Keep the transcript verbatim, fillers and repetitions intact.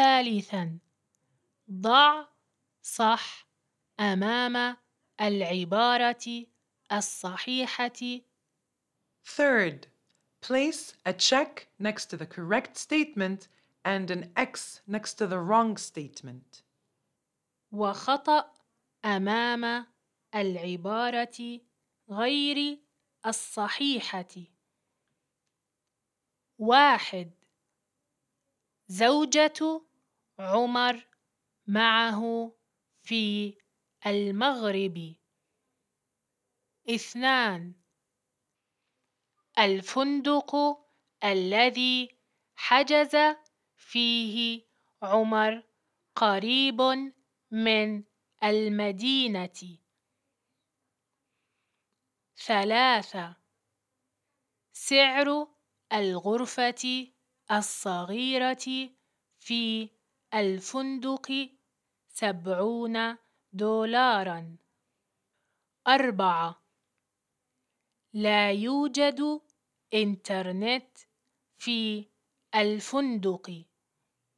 ثالثاً، ضع صح أمام العبارة الصحيحة. Third, place a check next to the correct statement and an X next to the wrong statement. وخطأ أمام العبارة غير الصحيحة. واحد، زوجة عمر معه في المغرب. اثنان، الفندق الذي حجز فيه عمر قريب من المدينة. ثلاثة، سعر الغرفة الصغيرة في الفندق سبعون دولاراً. أربعة، لا يوجد إنترنت في الفندق.